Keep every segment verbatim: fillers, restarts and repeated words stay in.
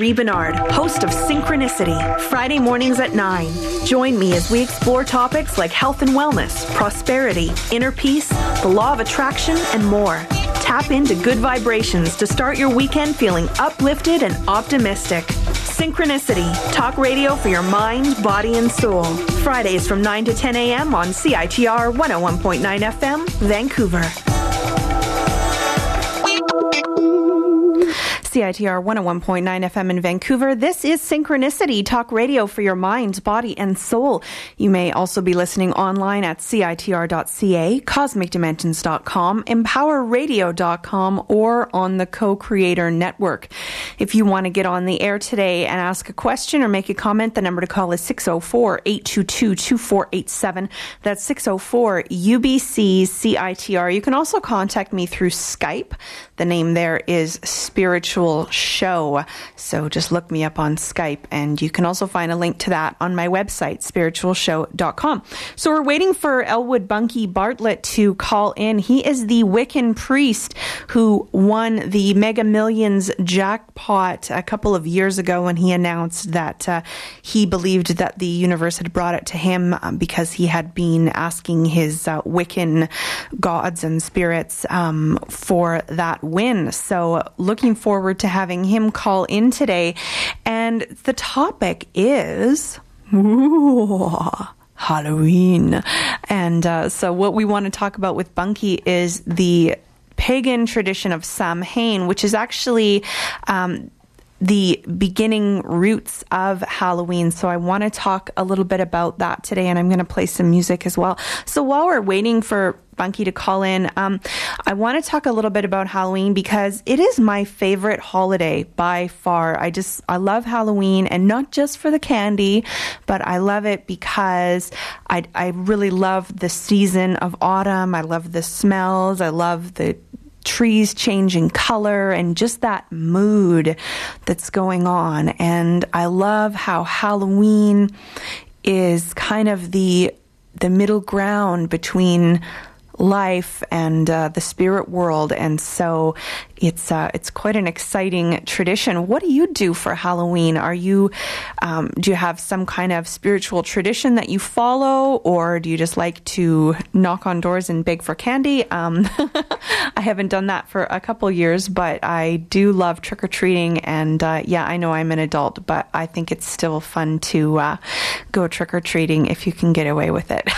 Marie Bernard, host of Synchronicity, Friday mornings at nine. Join me as we explore topics like health and wellness, prosperity, inner peace, the law of attraction, and more. Tap into good vibrations to start your weekend feeling uplifted and optimistic. Synchronicity, talk radio for your mind, body, and soul. Fridays from nine to ten a.m. on C I T R one oh one point nine F M, Vancouver. C I T R one oh one point nine F M in Vancouver. This is Synchronicity, talk radio for your mind, body, and soul. You may also be listening online at C I T R dot C A, cosmic dimensions dot com, empower radio dot com, or on the Co-Creator Network. If you want to get on the air today and ask a question or make a comment, the number to call is six oh four, eight two two, two four eight seven. That's six oh four U B C C I T R. You can also contact me through Skype. The name there is Spiritual Show. So just look me up on Skype, and you can also find a link to that on my website, spiritual show dot com. So we're waiting for Elwood Bunky Bartlett to call in. He is the Wiccan priest who won the Mega Millions jackpot a couple of years ago when he announced that uh, he believed that the universe had brought it to him um, because he had been asking his uh, Wiccan gods and spirits um, for that win. So looking forward to having him call in today. And the topic is ooh, Halloween. And uh, so what we want to talk about with Bunky is the pagan tradition of Samhain, which is actually um, the beginning roots of Halloween. So I want to talk a little bit about that today, and I'm going to play some music as well. So while we're waiting for Bunky to call in, um, I want to talk a little bit about Halloween because it is my favorite holiday by far. I just, I love Halloween, and not just for the candy, but I love it because I, I really love the season of autumn. I love the smells. I love the trees changing color and just that mood that's going on. And I love how Halloween is kind of the the middle ground between life and uh, the spirit world, and so it's uh, it's quite an exciting tradition. What do you do for Halloween? Are you um, do you have some kind of spiritual tradition that you follow, or do you just like to knock on doors and beg for candy? Um, I haven't done that for a couple years, but I do love trick or treating, and uh, yeah, I know I'm an adult, but I think it's still fun to uh, go trick or treating if you can get away with it.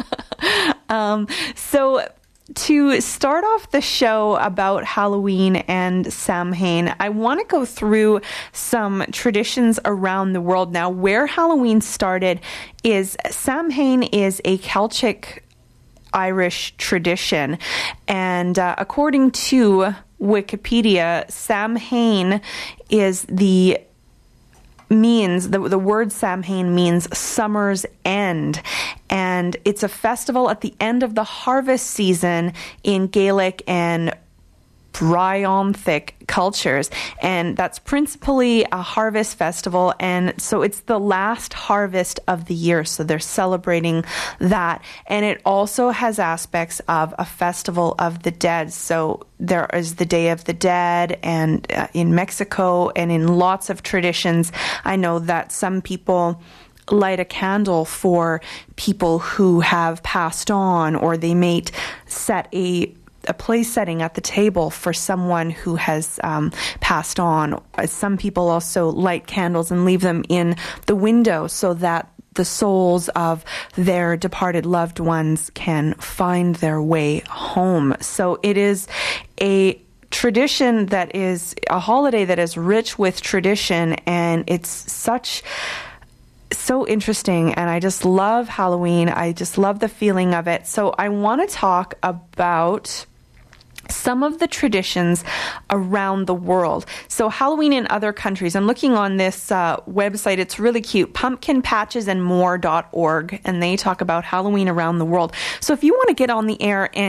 Um, so to start off the show about Halloween and Samhain, I want to go through some traditions around the world. Now, where Halloween started is Samhain is a Celtic Irish tradition. And uh, according to Wikipedia, Samhain is the means, the, the word Samhain means summer's end. And it's a festival at the end of the harvest season in Gaelic and Brionthic cultures, and that's principally a harvest festival, and so it's the last harvest of the year, so they're celebrating that. And it also has aspects of a festival of the dead, so there is the Day of the Dead, and uh, in Mexico and in lots of traditions, I know that some people light a candle for people who have passed on, or they may set a a place setting at the table for someone who has um, passed on. Some people also light candles and leave them in the window so that the souls of their departed loved ones can find their way home. So it is a tradition that is a holiday that is rich with tradition, and it's such so interesting, and I just love Halloween. I just love the feeling of it. So I want to talk about some of the traditions around the world. So Halloween in other countries. I'm looking on this uh, website. It's really cute, pumpkin patches and more dot org, and they talk about Halloween around the world. So if you want to get on the air and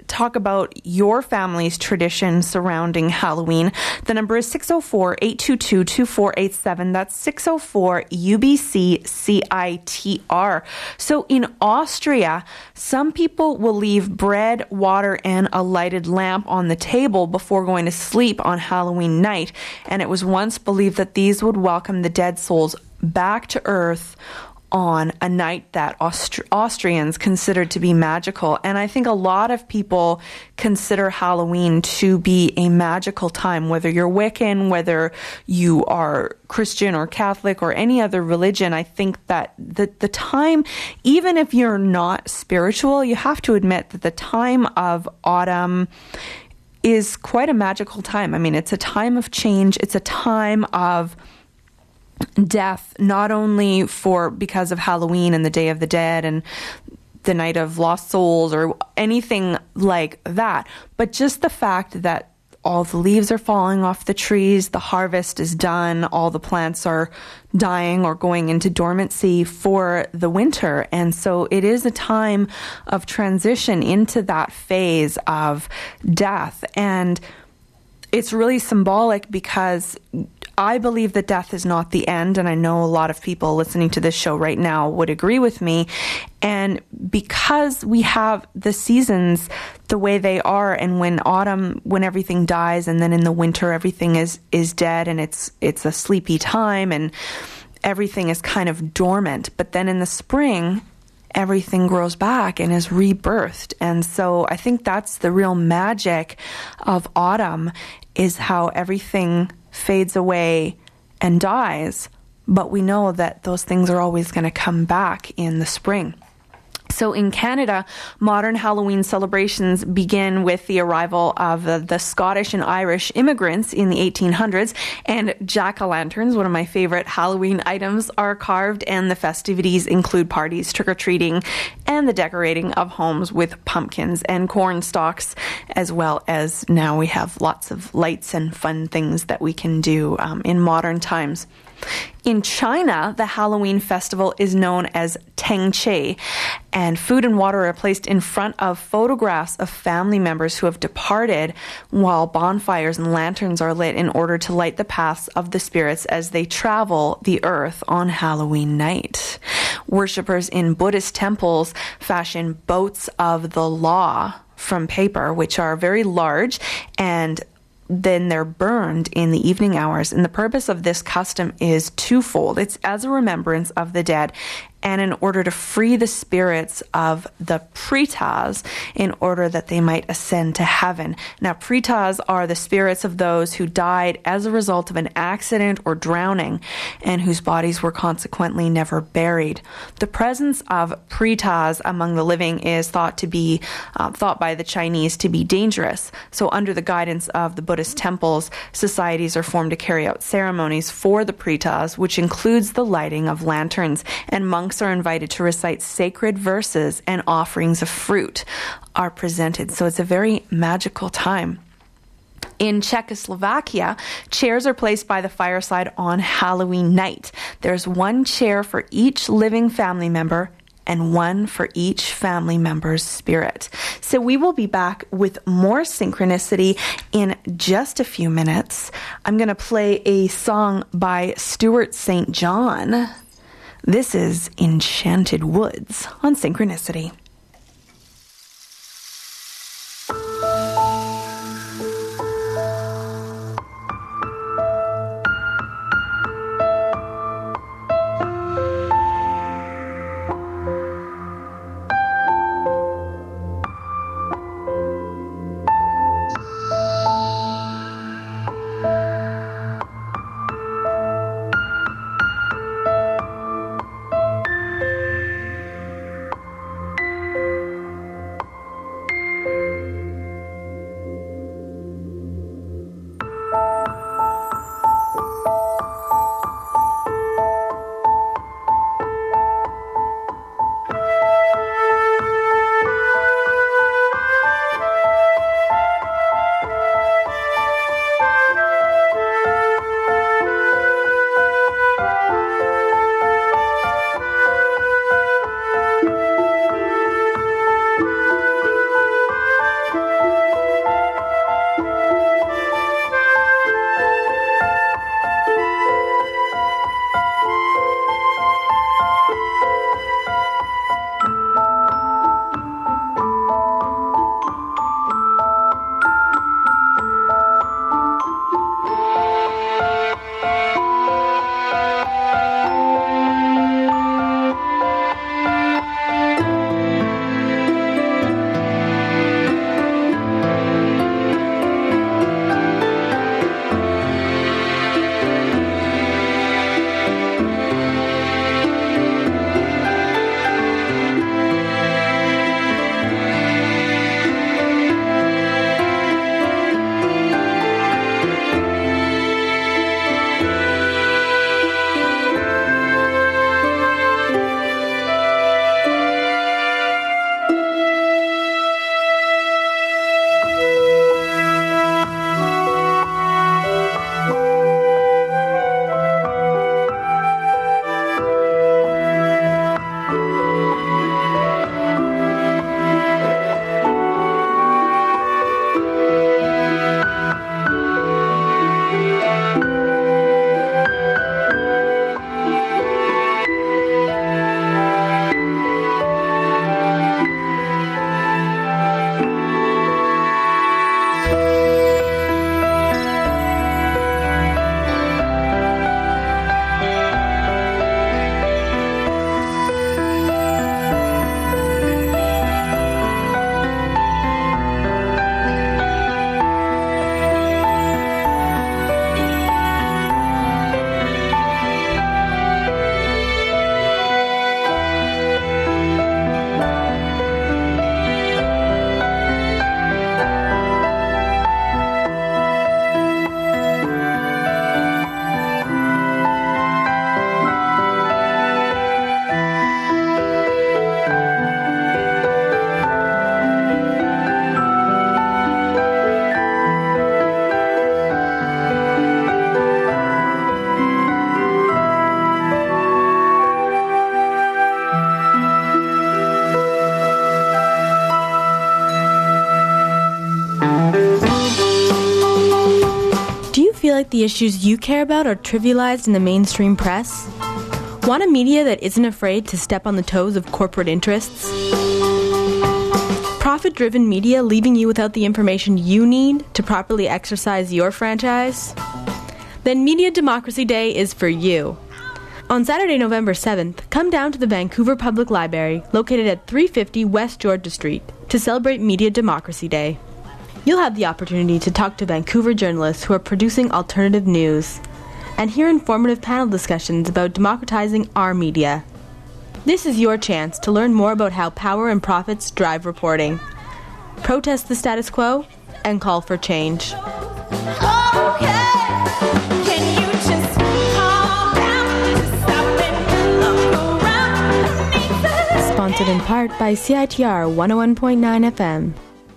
talk about your family's tradition surrounding Halloween. The number is six oh four, eight two two, two four eight seven. That's six oh four U B C C I T R. So in Austria, some people will leave bread, water, and a lighted lamp on the table before going to sleep on Halloween night. And it was once believed that these would welcome the dead souls back to earth on a night that Austri- Austrians considered to be magical. And I think a lot of people consider Halloween to be a magical time, whether you're Wiccan, whether you are Christian or Catholic or any other religion. I think that the, the time, even if you're not spiritual, you have to admit that the time of autumn is quite a magical time. I mean, it's a time of change. It's a time of death, not only for because of Halloween and the Day of the Dead and the Night of Lost Souls or anything like that, but just the fact that all the leaves are falling off the trees, the harvest is done, all the plants are dying or going into dormancy for the winter. And so it is a time of transition into that phase of death. And it's really symbolic because I believe that death is not the end, and I know a lot of people listening to this show right now would agree with me. And because we have the seasons the way they are, and when autumn, when everything dies, and then in the winter everything is is dead, and it's it's a sleepy time, and everything is kind of dormant. But then in the spring, everything grows back and is rebirthed. And so I think that's the real magic of autumn, is how everything fades away and dies, but we know that those things are always going to come back in the spring. So in Canada, modern Halloween celebrations begin with the arrival of the, the Scottish and Irish immigrants in the eighteen hundreds, and jack-o'-lanterns, one of my favorite Halloween items, are carved, and the festivities include parties, trick-or-treating, and the decorating of homes with pumpkins and corn stalks, as well as now we have lots of lights and fun things that we can do um, in modern times. In China, the Halloween festival is known as Tengqie, and food and water are placed in front of photographs of family members who have departed, while bonfires and lanterns are lit in order to light the paths of the spirits as they travel the earth on Halloween night. Worshippers in Buddhist temples fashion boats of the law from paper, which are very large, and then they're burned in the evening hours. And the purpose of this custom is twofold. It's as a remembrance of the dead, and in order to free the spirits of the pretas in order that they might ascend to heaven. Now, pretas are the spirits of those who died as a result of an accident or drowning, and whose bodies were consequently never buried. The presence of pretas among the living is thought to be uh, thought by the Chinese to be dangerous. So under the guidance of the Buddhist temples, societies are formed to carry out ceremonies for the pretas, which includes the lighting of lanterns, and monks are invited to recite sacred verses, and offerings of fruit are presented. So it's a very magical time. In Czechoslovakia, chairs are placed by the fireside on Halloween night. There's one chair for each living family member and one for each family member's spirit. So we will be back with more synchronicity in just a few minutes. I'm going to play a song by Stuart Saint John. This is Enchanted Woods on Synchronicity. like the issues you care about are trivialized in the mainstream press? Want a media that isn't afraid to step on the toes of corporate interests? Profit-driven media leaving you without the information you need to properly exercise your franchise? Then Media Democracy Day is for you. On Saturday, November seventh, come down to the Vancouver Public Library, located at three fifty West Georgia Street, to celebrate Media Democracy Day. You'll have the opportunity to talk to Vancouver journalists who are producing alternative news, and hear informative panel discussions about democratizing our media. This is your chance to learn more about how power and profits drive reporting. Protest the status quo and call for change. Okay. Can you just calm down, just stop and look around? Sponsored in part by C I T R one oh one point nine F M.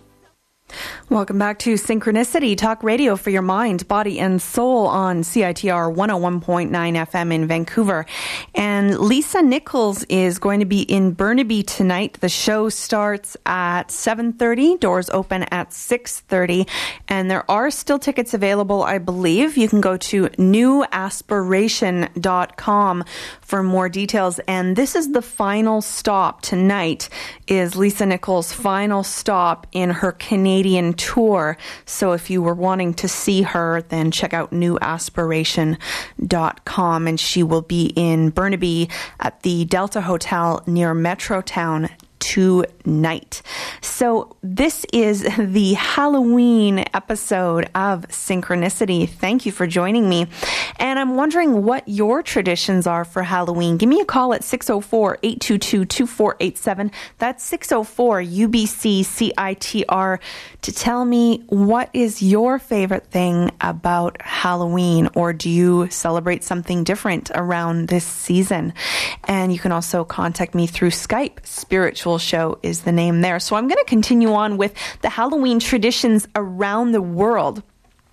Welcome back to Synchronicity, talk radio for your mind, body, and soul on C I T R one oh one point nine F M in Vancouver. And Lisa Nichols is going to be in Burnaby tonight. The show starts at seven thirty, doors open at six thirty, and there are still tickets available, I believe. You can go to new aspiration dot com for more details. And this is the final stop tonight, is Lisa Nichols' final stop in her Canadian tour. So if you were wanting to see her, then check out new aspiration dot com, and she will be in Burnaby at the Delta Hotel near Metrotown tonight. So this is the Halloween episode of Synchronicity. Thank you for joining me. And I'm wondering what your traditions are for Halloween. Give me a call at six oh four, eight two two, two four eight seven. That's six oh four U B C C I T R to tell me what is your favorite thing about Halloween, or do you celebrate something different around this season? And you can also contact me through Skype. Spiritual Show is the name there. So I'm going to continue on with the Halloween traditions around the world.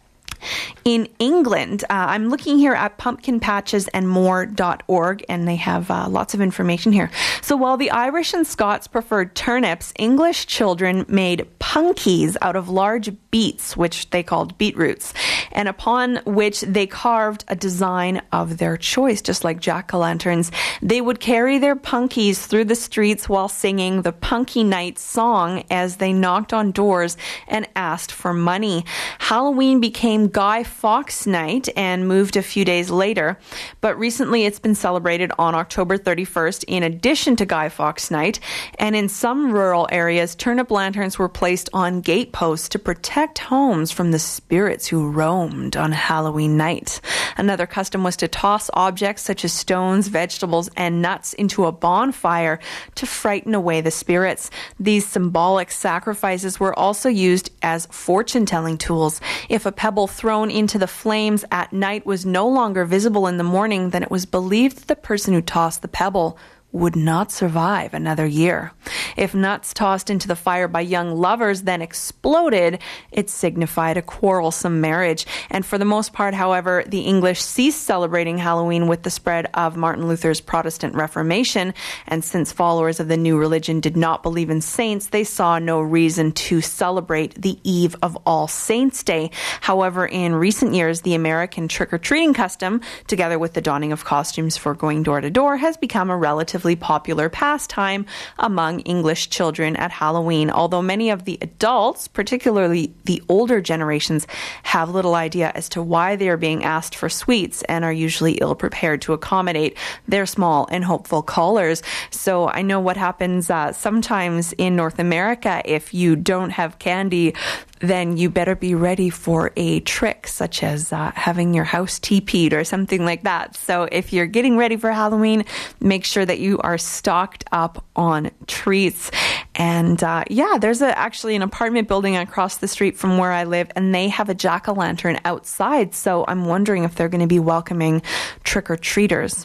In England, uh, I'm looking here at pumpkin patches and more dot org, and they have uh, lots of information here. So while the Irish and Scots preferred turnips, English children made punkies out of large beets, which they called beetroots, and upon which they carved a design of their choice, just like jack-o'-lanterns. They would carry their punkies through the streets while singing the Punky Night song as they knocked on doors and asked for money. Halloween became Guy Fawkes Night and moved a few days later, but recently it's been celebrated on October thirty-first in addition to Guy Fawkes Night, and in some rural areas, turnip lanterns were placed on gate posts to protect homes from the spirits who roamed on Halloween night. Another custom was to toss objects such as stones, vegetables, and nuts into a bonfire to frighten away the spirits. These symbolic sacrifices were also used as fortune-telling tools. If a pebble thrown into the flames at night was no longer visible in the morning, then it was believed that the person who tossed the pebble would not survive another year. If nuts tossed into the fire by young lovers then exploded, it signified a quarrelsome marriage. And for the most part, however, the English ceased celebrating Halloween with the spread of Martin Luther's Protestant Reformation. And since followers of the new religion did not believe in saints, they saw no reason to celebrate the eve of All Saints' Day. However, in recent years, the American trick-or-treating custom, together with the donning of costumes for going door to door, has become a relatively popular pastime among English children at Halloween, although many of the adults, particularly the older generations, have little idea as to why they are being asked for sweets and are usually ill-prepared to accommodate their small and hopeful callers. So I know what happens uh, sometimes in North America. If you don't have candy, then you better be ready for a trick, such as uh, having your house T P'd or something like that. So if you're getting ready for Halloween, make sure that you are stocked up on treats. And uh, yeah, there's a, actually an apartment building across the street from where I live, and they have a jack-o'-lantern outside. So I'm wondering if they're going to be welcoming trick-or-treaters.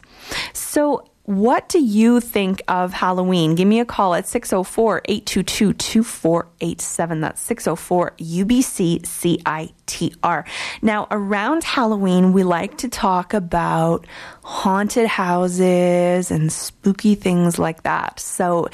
So what do you think of Halloween? Give me a call at six oh four, eight two two, two four eight seven. That's six oh four U B C C I T R. Now, around Halloween, we like to talk about haunted houses and spooky things like that. So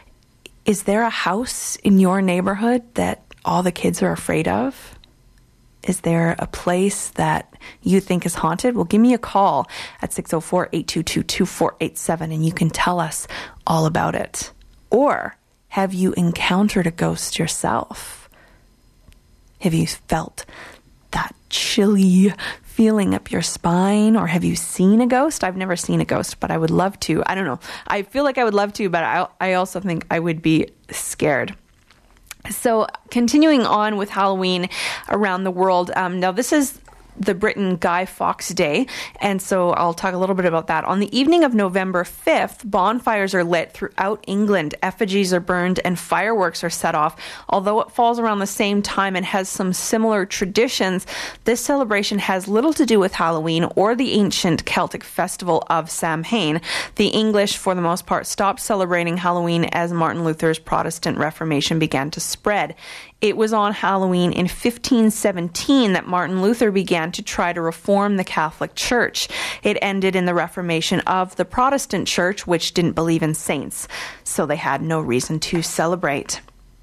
is there a house in your neighborhood that all the kids are afraid of? Is there a place that you think is haunted? Well, give me a call at six oh four, eight two two, two four eight seven and you can tell us all about it. Or have you encountered a ghost yourself? Have you felt that chilly feeling up your spine, or have you seen a ghost? I've never seen a ghost, but I would love to. I don't know. I feel like I would love to, but I, I also think I would be scared. So continuing on with Halloween around the world. Um, now this is the Britain Guy Fawkes Day, and so I'll talk a little bit about that. On the evening of November fifth, bonfires are lit throughout England, effigies are burned, and fireworks are set off. Although it falls around the same time and has some similar traditions, this celebration has little to do with Halloween or the ancient Celtic festival of Samhain. The English, for the most part, stopped celebrating Halloween as Martin Luther's Protestant Reformation began to spread. It was on Halloween in fifteen seventeen that Martin Luther began to try to reform the Catholic Church. It ended in the Reformation of the Protestant Church, which didn't believe in saints, so they had no reason to celebrate.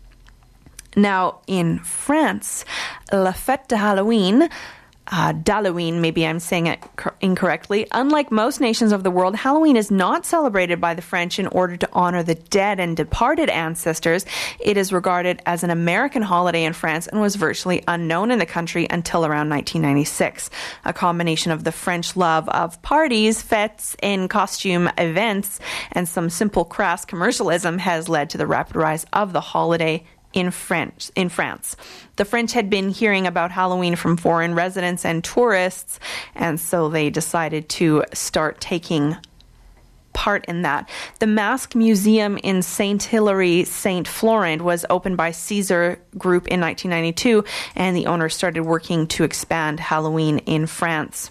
Now, in France, La Fête de Halloween, Uh, Dalloween, maybe I'm saying it cor- incorrectly. Unlike most nations of the world, Halloween is not celebrated by the French in order to honor the dead and departed ancestors. It is regarded as an American holiday in France and was virtually unknown in the country until around nineteen ninety-six. A combination of the French love of parties, fêtes, and costume events, and some simple crass commercialism has led to the rapid rise of the holiday in French, in France. The French had been hearing about Halloween from foreign residents and tourists, and so they decided to start taking part in that. The Mask Museum in Saint Hilary, Saint Florent was opened by Caesar Group in nineteen ninety-two, and the owner started working to expand Halloween in France.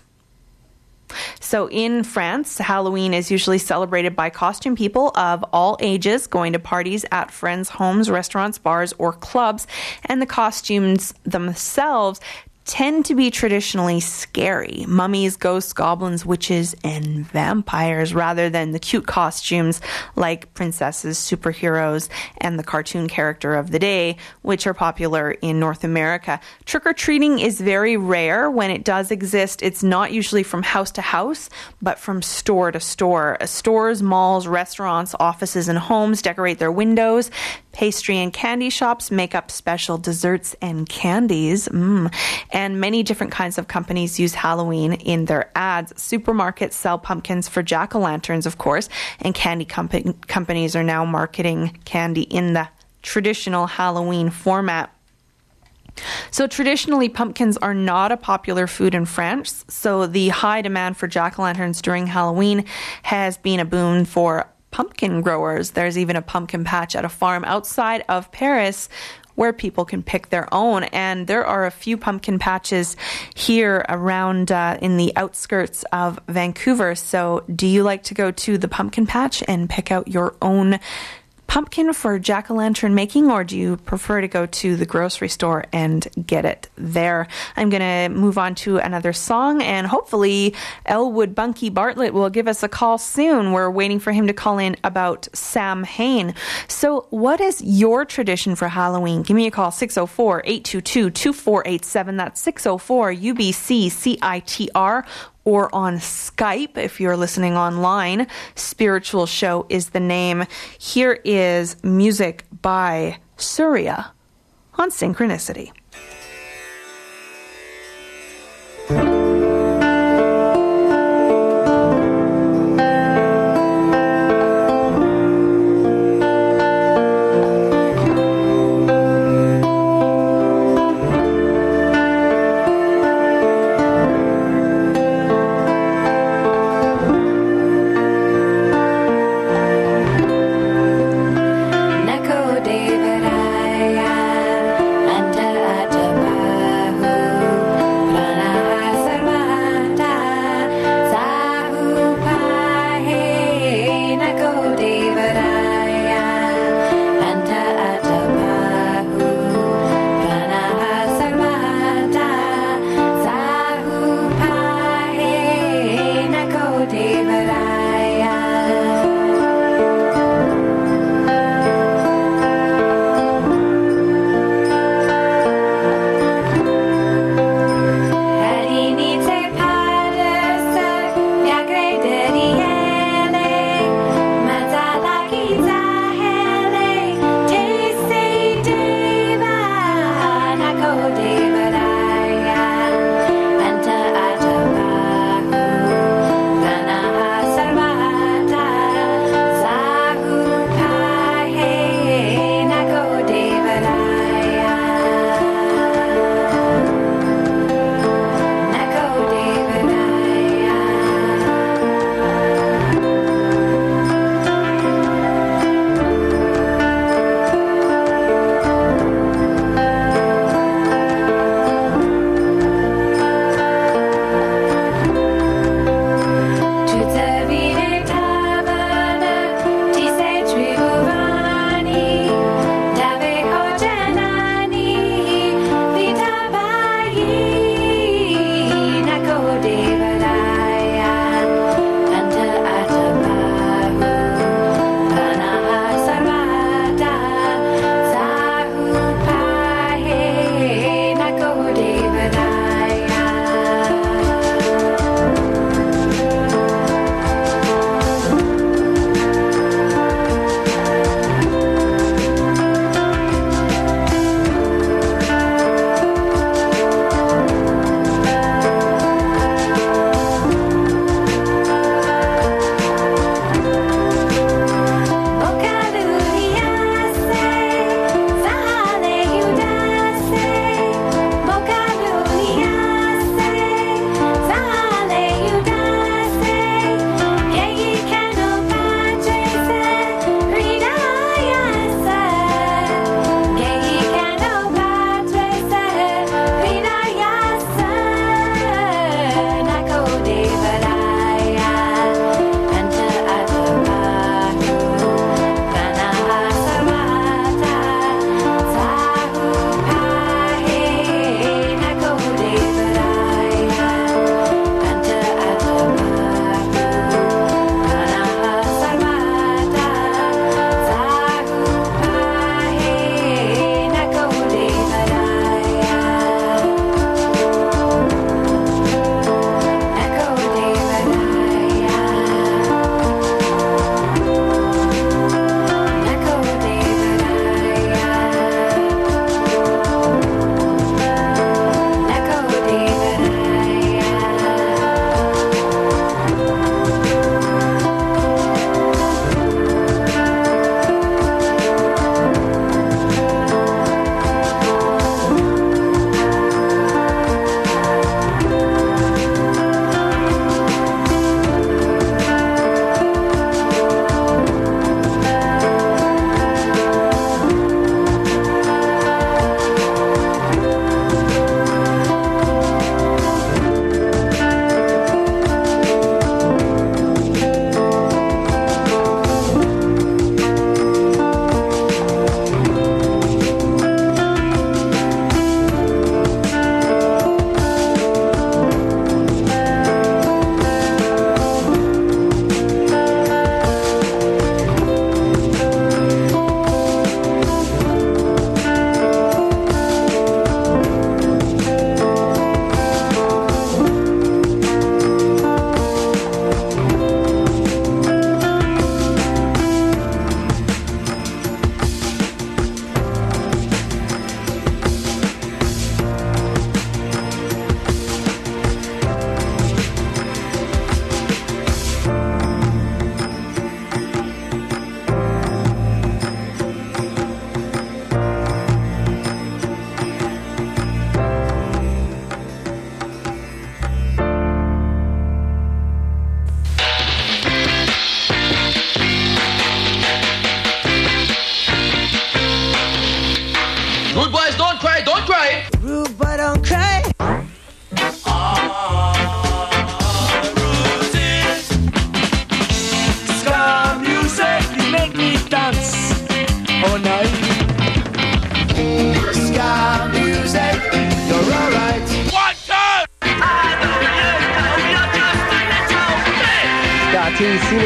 So in France, Halloween is usually celebrated by costume people of all ages going to parties at friends' homes, restaurants, bars, or clubs, and the costumes themselves tend to be traditionally scary. Mummies, ghosts, goblins, witches, and vampires, rather than the cute costumes like princesses, superheroes, and the cartoon character of the day, which are popular in North America. Trick-or-treating is very rare. When it does exist, it's not usually from house to house, but from store to store. Stores, malls, restaurants, offices, and homes decorate their windows. Pastry and candy shops make up special desserts and candies. Mm. And many different kinds of companies use Halloween in their ads. Supermarkets sell pumpkins for jack-o'-lanterns, of course, and candy comp- companies are now marketing candy in the traditional Halloween format. So traditionally, pumpkins are not a popular food in France, so the high demand for jack-o'-lanterns during Halloween has been a boon for pumpkin growers. There's even a pumpkin patch at a farm outside of Paris where people can pick their own. And there are a few pumpkin patches here around uh, in the outskirts of Vancouver. So do you like to go to the pumpkin patch and pick out your own pumpkin for jack-o'-lantern making, or do you prefer to go to the grocery store and get it there? I'm going to move on to another song, and hopefully Elwood Bunky Bartlett will give us a call soon. We're waiting for him to call in about Samhain. So what is your tradition for Halloween? Give me a call, six oh four, eight two two, two four eight seven. That's six oh four U B C C I T R. Or on Skype, if you're listening online. Spiritual Show is the name. Here is music by Surya on Synchronicity. David, I am, and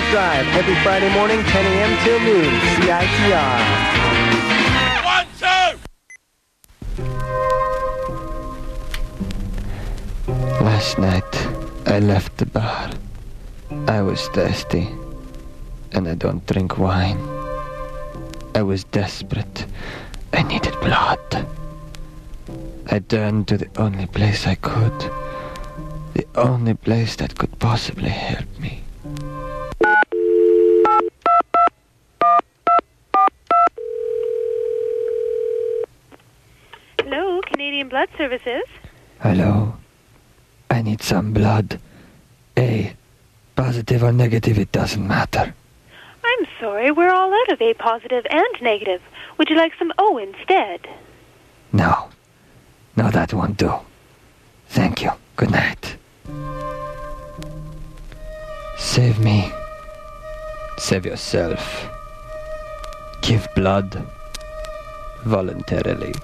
Drive every Friday morning, ten a.m. till noon. C I T R. One, two! Last night, I left the bar. I was thirsty, and I don't drink wine. I was desperate. I needed blood. I turned to the only place I could. The only place that could possibly help me. Hello, Canadian Blood Services. Hello. I need some blood. A. Positive or negative, it doesn't matter. I'm sorry, we're all out of A positive and negative. Would you like some O instead? No. No, that won't do. Thank you. Good night. Save me. Save yourself. Give blood. Voluntarily.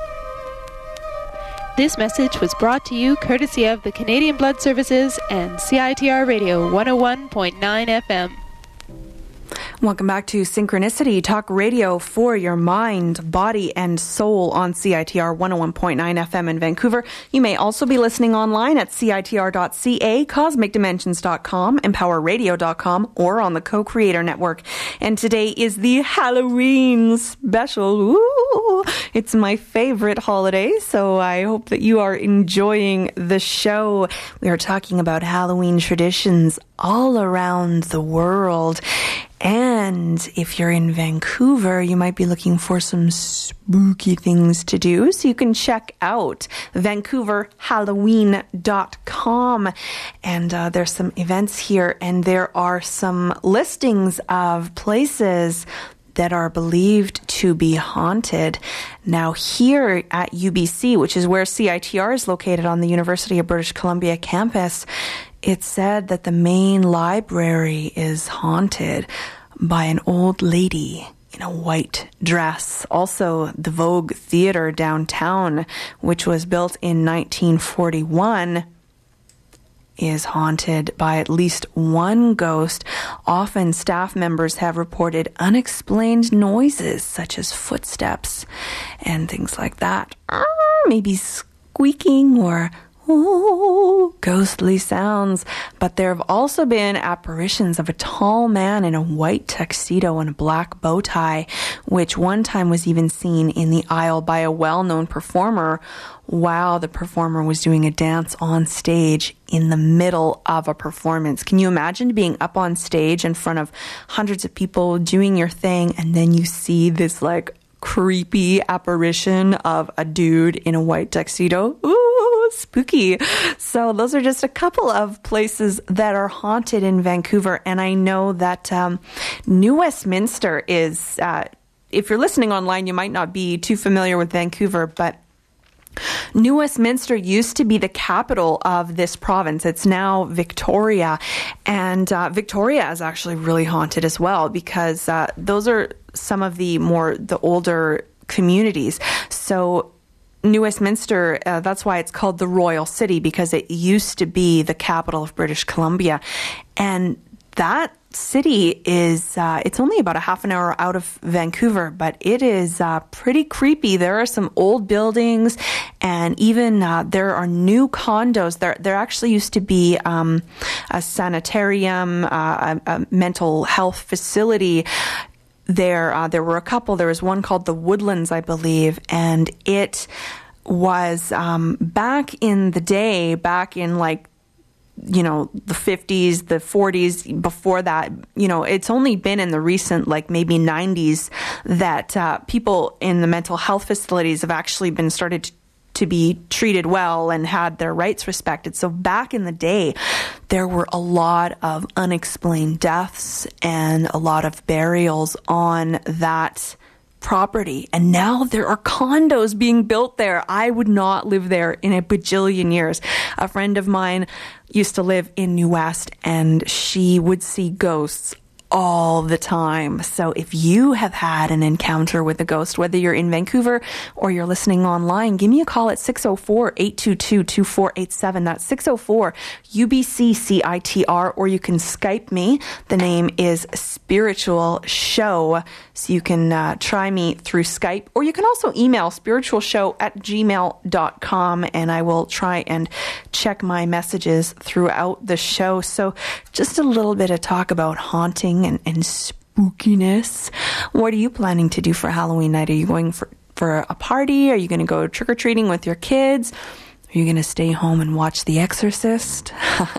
This message was brought to you courtesy of the Canadian Blood Services and C I T R Radio one oh one point nine F M. Welcome back to Synchronicity, talk radio for your mind, body, and soul on C I T R one oh one point nine F M in Vancouver. You may also be listening online at C I T R dot C A, cosmic dimensions dot com, empower radio dot com, or on the Co-Creator Network. And today is the Halloween special. Ooh, it's my favorite holiday, so I hope that you are enjoying the show. We are talking about Halloween traditions all around the world. And if you're in Vancouver, you might be looking for some spooky things to do. So you can check out vancouver halloween dot com. And uh, there's some events here, and there are some listings of places that are believed to be haunted. Now, here at U B C, which is where C I T R is located on the University of British Columbia campus, it's said that the main library is haunted by an old lady in a white dress. Also, the Vogue Theatre downtown, which was built in nineteen forty-one, is haunted by at least one ghost. Often, staff members have reported unexplained noises, such as footsteps and things like that. Maybe squeaking or ooh, ghostly sounds. But there have also been apparitions of a tall man in a white tuxedo and a black bow tie, which one time was even seen in the aisle by a well-known performer while the performer was doing a dance on stage in the middle of a performance. Can you imagine being up on stage in front of hundreds of people doing your thing, and then you see this like creepy apparition of a dude in a white tuxedo? Ooh, spooky. So those are just a couple of places that are haunted in Vancouver. And I know that um, New Westminster is, uh, if you're listening online, you might not be too familiar with Vancouver, but New Westminster used to be the capital of this province. It's now Victoria. And uh, Victoria is actually really haunted as well, because uh, those are some of the more, the older communities. So New Westminster, uh, that's why it's called the Royal City, because it used to be the capital of British Columbia. And that city is, uh, it's only about a half an hour out of Vancouver, but it is uh, pretty creepy. There are some old buildings, and even uh, there are new condos. There there actually used to be um, a sanitarium, uh, a, a mental health facility. There, uh, there were a couple. There was one called the Woodlands, I believe, and it was um, back in the day, back in like, you know, the fifties, the forties, before that, you know, it's only been in the recent, like maybe nineties, that uh, people in the mental health facilities have actually been started to, to be treated well and had their rights respected. So back in the day, there were a lot of unexplained deaths and a lot of burials on that property. And now there are condos being built there. I would not live there in a bajillion years. A friend of mine used to live in New West, and she would see ghosts all the time. So if you have had an encounter with a ghost, whether you're in Vancouver or you're listening online, give me a call at six oh four, eight two two, two four eight seven. That's six oh four U B C C I T R, or you can Skype me. The name is Spiritual Show. So you can uh, try me through Skype, or you can also email spiritualshow at gmail dot com, and I will try and check my messages throughout the show. So just a little bit of talk about haunting and, and spookiness. What are you planning to do for Halloween night? Are you going for, for a party? Are you going to go trick-or-treating with your kids? Are you going to stay home and watch The Exorcist?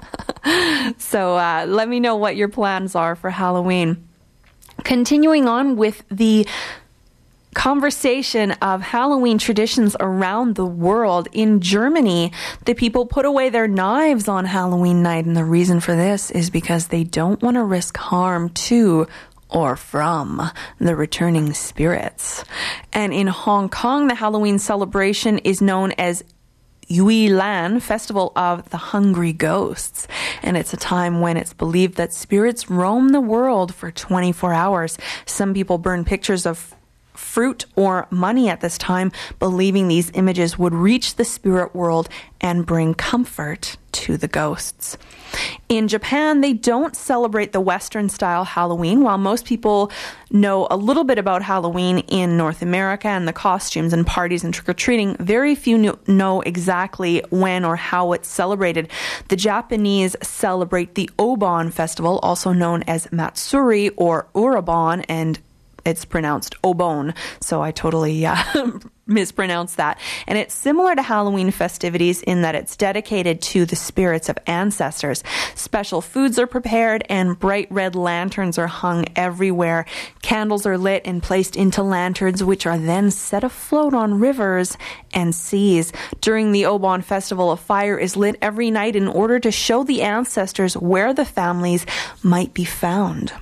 So uh, let me know what your plans are for Halloween. Continuing on with the conversation of Halloween traditions around the world. In Germany, the people put away their knives on Halloween night, and the reason for this is because they don't want to risk harm to or from the returning spirits. And in Hong Kong, the Halloween celebration is known as Yui Lan, Festival of the Hungry Ghosts. And it's a time when it's believed that spirits roam the world for twenty-four hours. Some people burn pictures of fruit or money at this time, believing these images would reach the spirit world and bring comfort to the ghosts. In Japan, they don't celebrate the Western-style Halloween. While most people know a little bit about Halloween in North America and the costumes and parties and trick-or-treating, very few know exactly when or how it's celebrated. The Japanese celebrate the Obon Festival, also known as Matsuri or Urabon, and it's pronounced Obon, so I totally uh, mispronounced that. And it's similar to Halloween festivities in that it's dedicated to the spirits of ancestors. Special foods are prepared and bright red lanterns are hung everywhere. Candles are lit and placed into lanterns, which are then set afloat on rivers and seas. During the Obon Festival, a fire is lit every night in order to show the ancestors where the families might be found.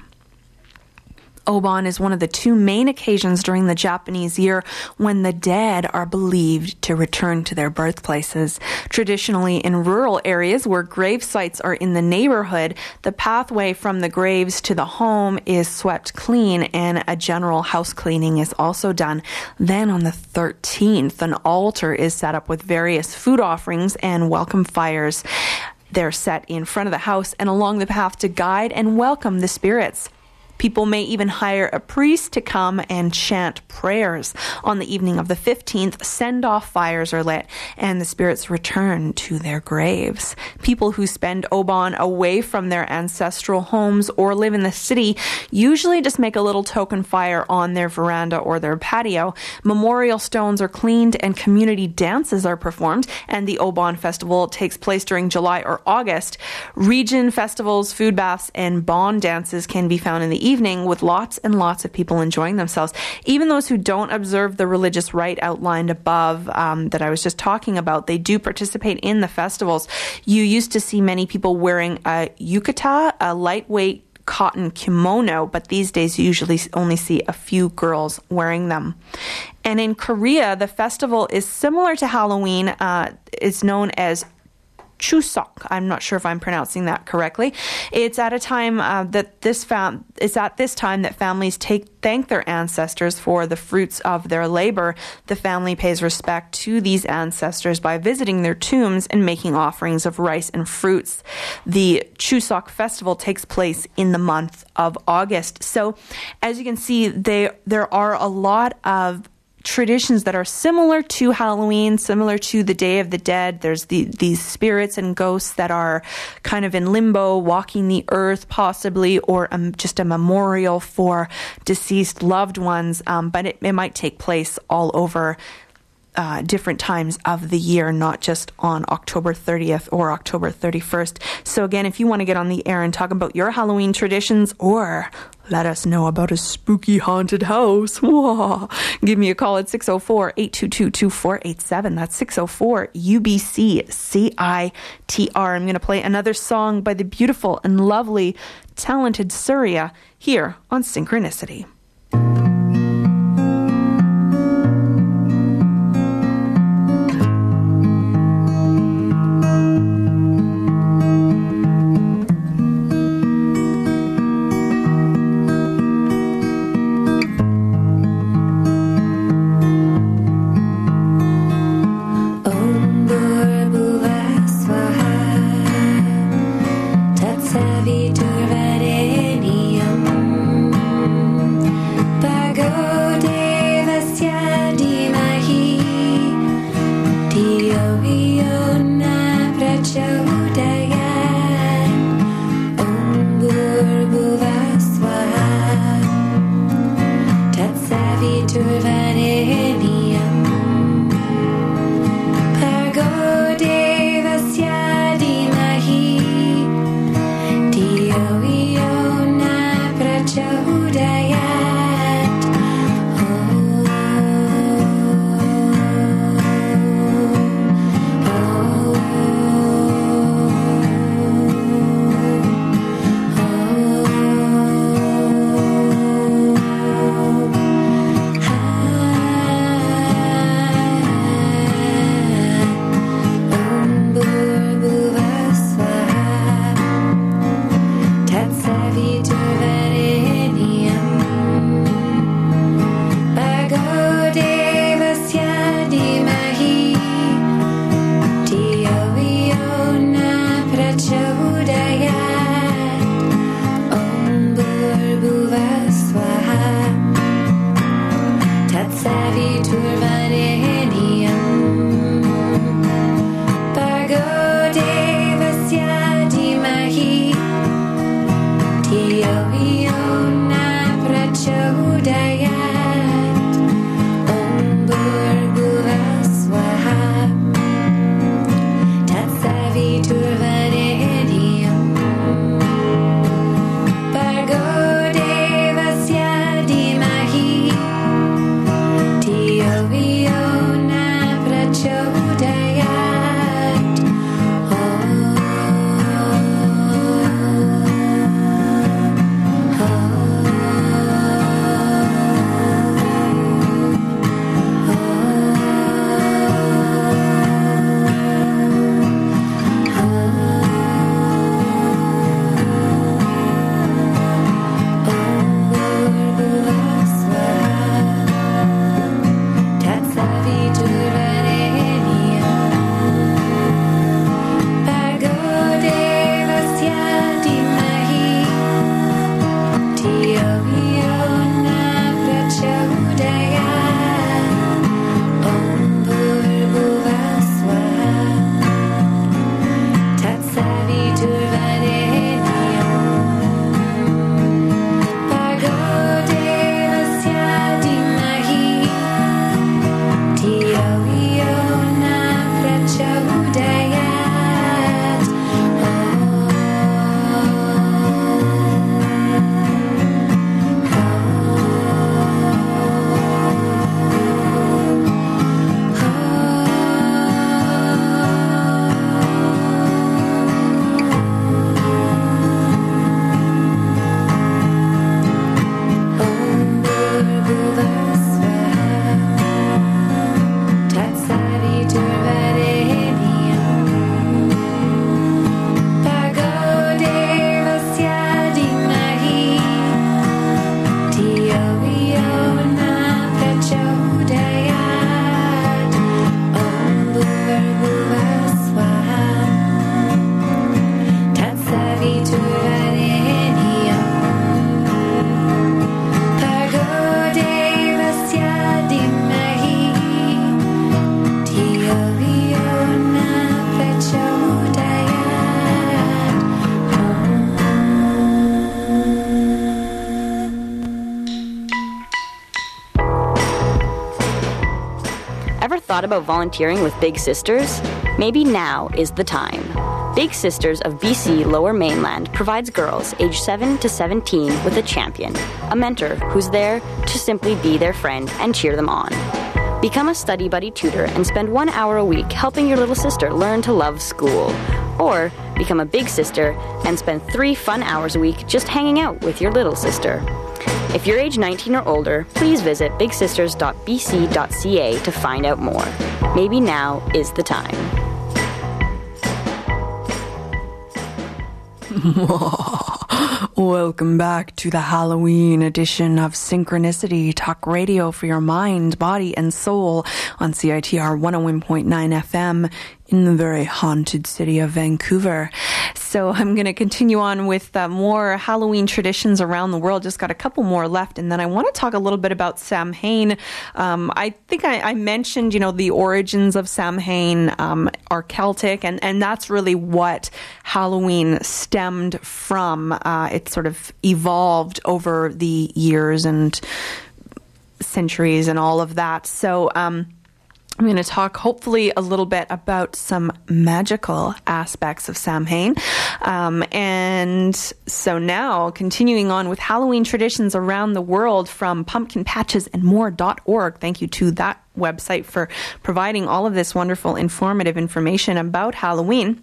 Obon is one of the two main occasions during the Japanese year when the dead are believed to return to their birthplaces. Traditionally, in rural areas where grave sites are in the neighborhood, the pathway from the graves to the home is swept clean, and a general house cleaning is also done. Then on the thirteenth, an altar is set up with various food offerings and welcome fires. They're set in front of the house and along the path to guide and welcome the spirits. People may even hire a priest to come and chant prayers. On the evening of the fifteenth, send-off fires are lit and the spirits return to their graves. People who spend Obon away from their ancestral homes or live in the city usually just make a little token fire on their veranda or their patio. Memorial stones are cleaned and community dances are performed, and the Obon Festival takes place during July or August. Region festivals, food baths, and bon dances can be found in the evening, with lots and lots of people enjoying themselves. Even those who don't observe the religious rite outlined above um, that I was just talking about, they do participate in the festivals. You used to see many people wearing a yukata, a lightweight cotton kimono, but these days you usually only see a few girls wearing them. And in Korea, the festival is similar to Halloween. Uh, it's known as Chuseok. I'm not sure if I'm pronouncing that correctly. It's at a time uh, that this fam- it's at this time that families take thank their ancestors for the fruits of their labor. The family pays respect to these ancestors by visiting their tombs and making offerings of rice and fruits. The Chuseok festival takes place in the month of August. So, as you can see, they there are a lot of traditions that are similar to Halloween, similar to the Day of the Dead. There's the, these spirits and ghosts that are kind of in limbo, walking the earth possibly, or um, just a memorial for deceased loved ones. Um, but it, it might take place all over Uh, different times of the year, not just on October thirtieth or October thirty-first. So again, if you want to get on the air and talk about your Halloween traditions, or let us know about a spooky haunted house, whoa, give me a call at six oh four, eight two two, two four eight seven. That's six oh four U B C C I T R. I'm going to play another song by the beautiful and lovely, talented Surya here on Synchronicity. thought about volunteering with Big Sisters? Maybe now is the time. Big Sisters of B C Lower Mainland provides girls aged seven to seventeen with a champion, a mentor who's there to simply be their friend and cheer them on. Become a study buddy tutor and spend one hour a week helping your little sister learn to love school. Or become a big sister and spend three fun hours a week just hanging out with your little sister. If you're age nineteen or older, please visit big sisters dot b c dot c a to find out more. Maybe now is the time. Welcome back to the Halloween edition of Synchronicity, talk radio for your mind, body, and soul on C I T R one oh one point nine F M in the very haunted city of Vancouver. So I'm going to continue on with uh, more Halloween traditions around the world. Just got a couple more left, and then I want to talk a little bit about Samhain. Um, I think I, I mentioned, you know, the origins of Samhain um, are Celtic, and, and that's really what Halloween stemmed from. Uh, it sort of evolved over the years and centuries and all of that. So, um, I'm going to talk hopefully a little bit about some magical aspects of Samhain. Um, and so now continuing on with Halloween traditions around the world from pumpkin patches and more dot org. Thank you to that website for providing all of this wonderful informative information about Halloween.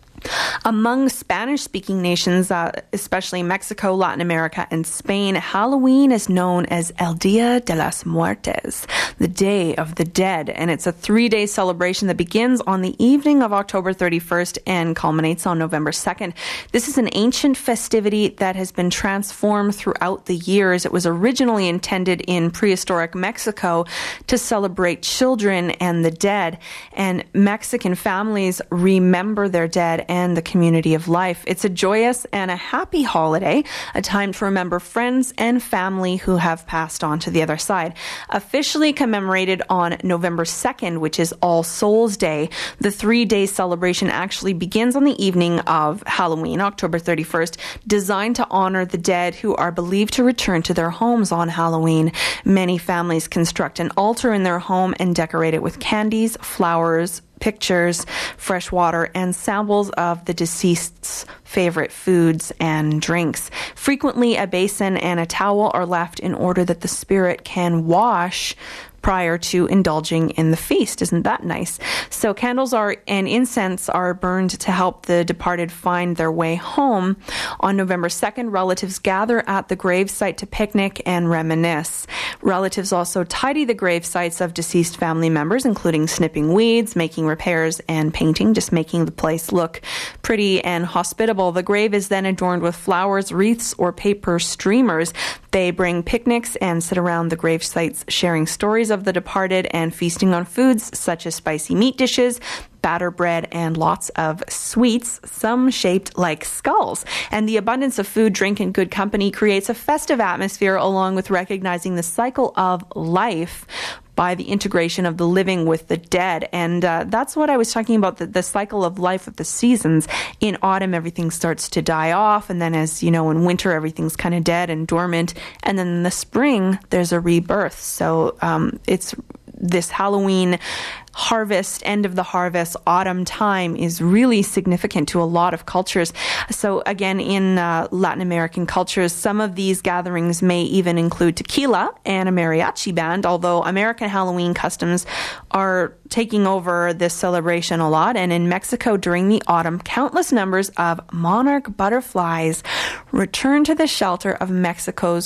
Among Spanish-speaking nations, uh, especially Mexico, Latin America, and Spain, Halloween is known as El Día de las Muertes, the Day of the Dead, and it's a three-day celebration that begins on the evening of October thirty-first and culminates on November second. This is an ancient festivity that has been transformed throughout the years. It was originally intended in prehistoric Mexico to celebrate children and the dead, and Mexican families remember their dead and the community of life. It's a joyous and a happy holiday, a time to remember friends and family who have passed on to the other side. Officially commemorated on November second, which is All Souls Day, the three-day celebration actually begins on the evening of Halloween, October thirty-first, designed to honor the dead who are believed to return to their homes on Halloween. Many families construct an altar in their home and decorate it with candies, flowers, pictures, fresh water, and samples of the deceased's favorite foods and drinks. Frequently, a basin and a towel are left in order that the spirit can wash prior to indulging in the feast. Isn't that nice? So candles are and incense are burned to help the departed find their way home. On November second, relatives gather at the gravesite to picnic and reminisce. Relatives also tidy the grave sites of deceased family members, including snipping weeds, making repairs, and painting, just making the place look pretty and hospitable. The grave is then adorned with flowers, wreaths, or paper streamers. They bring picnics and sit around the grave sites, sharing stories of the departed and feasting on foods such as spicy meat dishes, batter bread, and lots of sweets, some shaped like skulls. And the abundance of food, drink, and good company creates a festive atmosphere, along with recognizing the cycle of life by the integration of the living with the dead. And uh, that's what I was talking about, the, the cycle of life of the seasons. In autumn, everything starts to die off. And then, as you know, in winter, everything's kind of dead and dormant. And then in the spring, there's a rebirth. So um, it's this Halloween harvest, end of the harvest, autumn time is really significant to a lot of cultures. So again, in uh, Latin American cultures, some of these gatherings may even include tequila and a mariachi band, although American Halloween customs are taking over this celebration a lot. And in Mexico during the autumn, countless numbers of monarch butterflies return to the shelter of Mexico's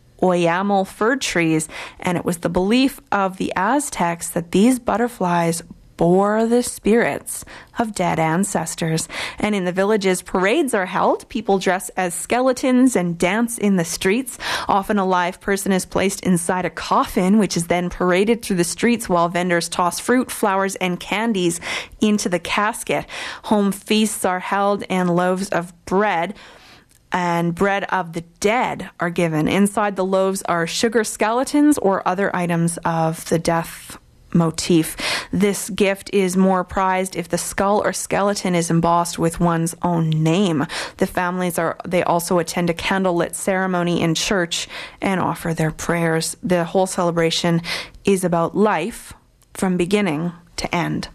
Oyamal fir trees, and it was the belief of the Aztecs that these butterflies bore the spirits of dead ancestors. And in the villages, parades are held. People dress as skeletons and dance in the streets. Often a live person is placed inside a coffin, which is then paraded through the streets while vendors toss fruit, flowers, and candies into the casket. Home feasts are held, and loaves of bread and bread of the dead are given. Inside the loaves are sugar skeletons or other items of the death motif. This gift is more prized if the skull or skeleton is embossed with one's own name. The families are, they also attend a candlelit ceremony in church and offer their prayers. The whole celebration is about life from beginning to end.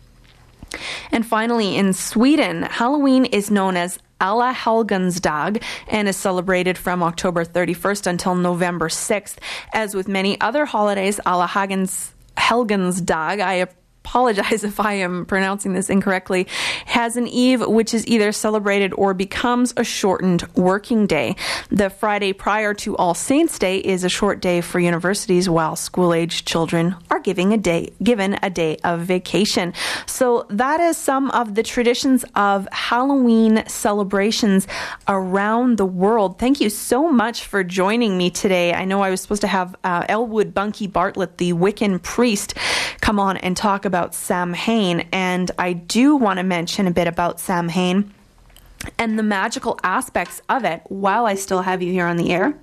And finally, in Sweden, Halloween is known as Alla Helgons Dag and is celebrated from October thirty-first until November sixth. As with many other holidays, Alla Helgons, Helgons Dag, I apologize if I am pronouncing this incorrectly, has an eve which is either celebrated or becomes a shortened working day. The Friday prior to All Saints' Day is a short day for universities, while school-aged children are giving a day, given a day of vacation. So that is some of the traditions of Halloween celebrations around the world. Thank you so much for joining me today. I know I was supposed to have uh, Elwood Bunky Bartlett, the Wiccan priest, come on and talk about about Samhain, and I do want to mention a bit about Samhain and the magical aspects of it while I still have you here on the air.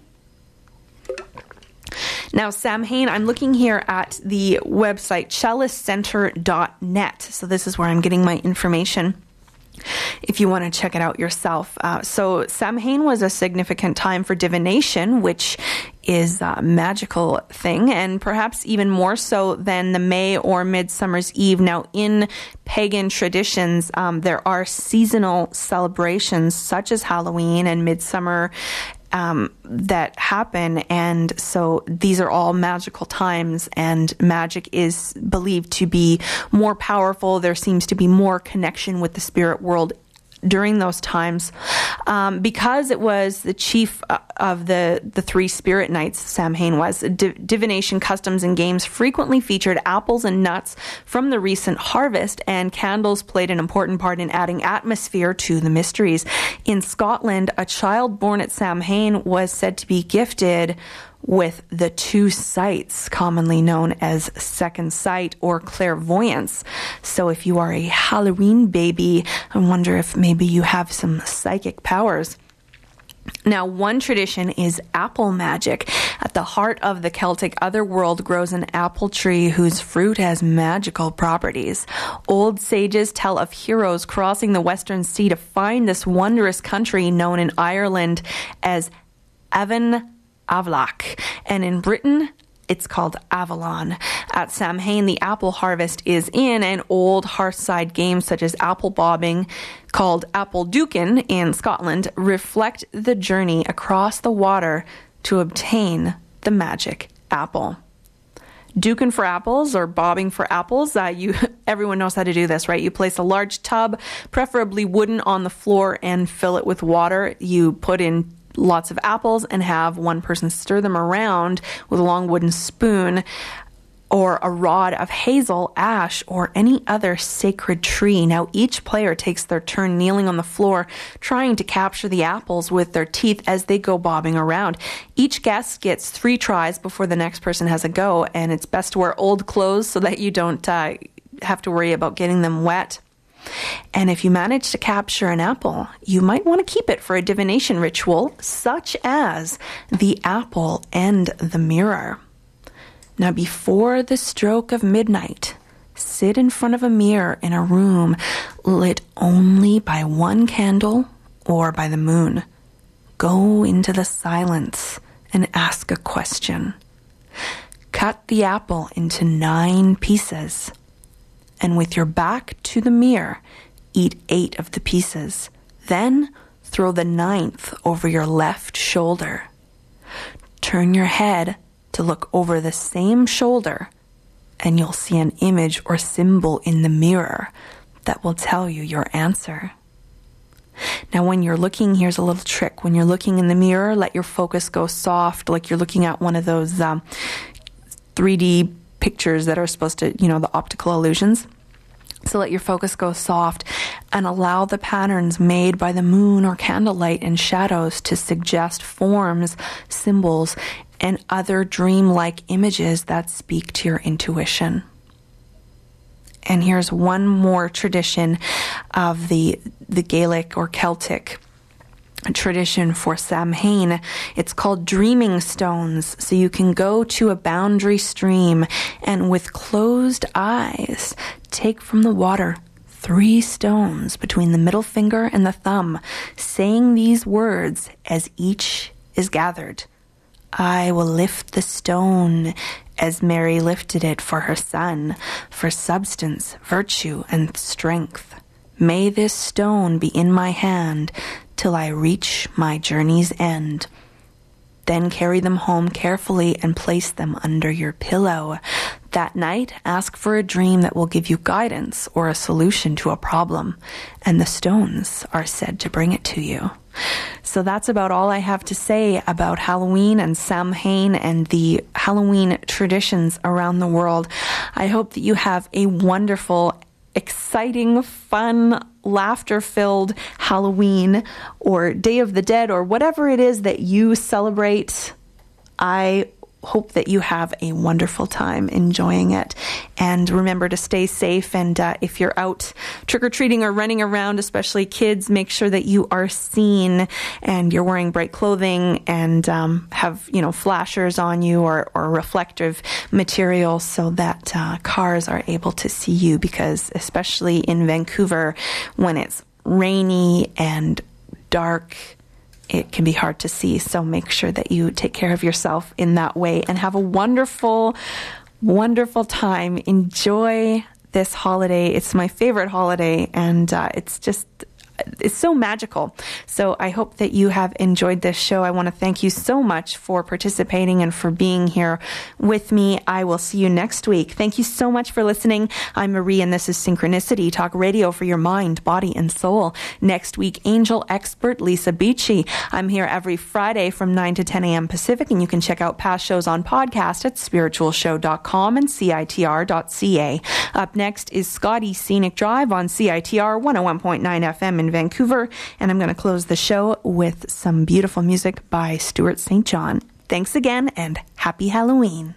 Now, Samhain, I'm looking here at the website chalice center dot net, so this is where I'm getting my information. if you want to check it out yourself. Uh, so Samhain was a significant time for divination, which is a magical thing, and perhaps even more so than the May or Midsummer's Eve. Now, in pagan traditions, um, there are seasonal celebrations such as Halloween and Midsummer Um, that happen, and so these are all magical times, and magic is believed to be more powerful. There seems to be more connection with the spirit world during those times, um, because it was the chief of the the three spirit nights. Samhain was Div- divination customs and games frequently featured apples and nuts from the recent harvest, and candles played an important part in adding atmosphere to the mysteries. In Scotland, a child born at Samhain was said to be gifted with the two sights, commonly known as second sight or clairvoyance. So if you are a Halloween baby, I wonder if maybe you have some psychic powers. Now, one tradition is apple magic. At the heart of the Celtic otherworld grows an apple tree whose fruit has magical properties. Old sages tell of heroes crossing the Western Sea to find this wondrous country known in Ireland as Avon Avlach, and in Britain it's called Avalon. At Samhain, the apple harvest is in, and old hearthside games such as apple bobbing, called apple dukin in Scotland, reflect the journey across the water to obtain the magic apple. Dukin for apples, or bobbing for apples. Uh, you, everyone knows how to do this, right? You place a large tub, preferably wooden, on the floor and fill it with water. You put in lots of apples and have one person stir them around with a long wooden spoon or a rod of hazel, ash, or any other sacred tree. Now, each player takes their turn kneeling on the floor, trying to capture the apples with their teeth as they go bobbing around. Each guest gets three tries before the next person has a go, and it's best to wear old clothes so that you don't uh, have to worry about getting them wet. And if you manage to capture an apple, you might want to keep it for a divination ritual, such as the apple and the mirror. Now, before the stroke of midnight, sit in front of a mirror in a room lit only by one candle or by the moon. Go into the silence and ask a question. Cut the apple into nine pieces, and with your back to the mirror, eat eight of the pieces. Then throw the ninth over your left shoulder. Turn your head to look over the same shoulder, and you'll see an image or symbol in the mirror that will tell you your answer. Now, when you're looking, here's a little trick. When you're looking in the mirror, let your focus go soft, like you're looking at one of those um, three D pictures that are supposed to, you know, the optical illusions. So let your focus go soft and allow the patterns made by the moon or candlelight and shadows to suggest forms, symbols, and other dreamlike images that speak to your intuition. And here's one more tradition of the, the Gaelic or Celtic tradition for Samhain. It's called dreaming stones. So you can go to a boundary stream and with closed eyes, take from the water three stones between the middle finger and the thumb, saying these words as each is gathered. I will lift the stone as Mary lifted it for her son, for substance, virtue, and strength. May this stone be in my hand till I reach my journey's end. Then carry them home carefully and place them under your pillow. That night, ask for a dream that will give you guidance or a solution to a problem, and the stones are said to bring it to you. So that's about all I have to say about Halloween and Samhain and the Halloween traditions around the world. I hope that you have a wonderful, exciting, fun, laughter-filled Halloween or Day of the Dead or whatever it is that you celebrate. I hope that you have a wonderful time enjoying it. And remember to stay safe. And uh, if you're out trick-or-treating or running around, especially kids, make sure that you are seen and you're wearing bright clothing and um, have, you know, flashers on you or, or reflective material so that uh, cars are able to see you, because especially in Vancouver, when it's rainy and dark, it can be hard to see. So make sure that you take care of yourself in that way and have a wonderful, wonderful time. Enjoy this holiday. It's my favorite holiday, and uh, it's just it's so magical. So I hope that you have enjoyed this show. I want to thank you so much for participating and for being here with me. I will see you next week. Thank you so much for listening. I'm Marie, and this is Synchronicity, talk radio for your mind, body, and soul. Next week, angel expert Lisa Beachy. I'm here every Friday from nine to ten a.m. Pacific, and you can check out past shows on podcast at spiritual show dot com and C I T R dot C A. Up next is Scotty Scenic Drive on C I T R one oh one point nine F M in Vancouver, and I'm going to close the show with some beautiful music by Stuart Saint John. Thanks again, and happy Halloween.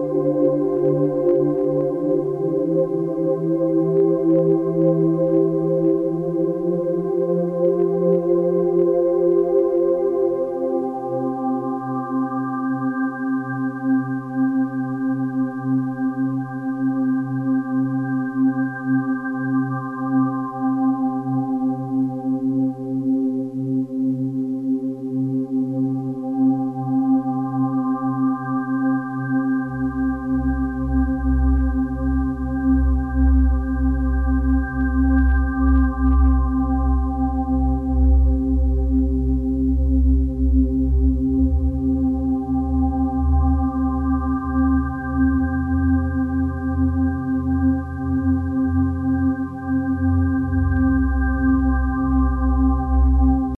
Thank you.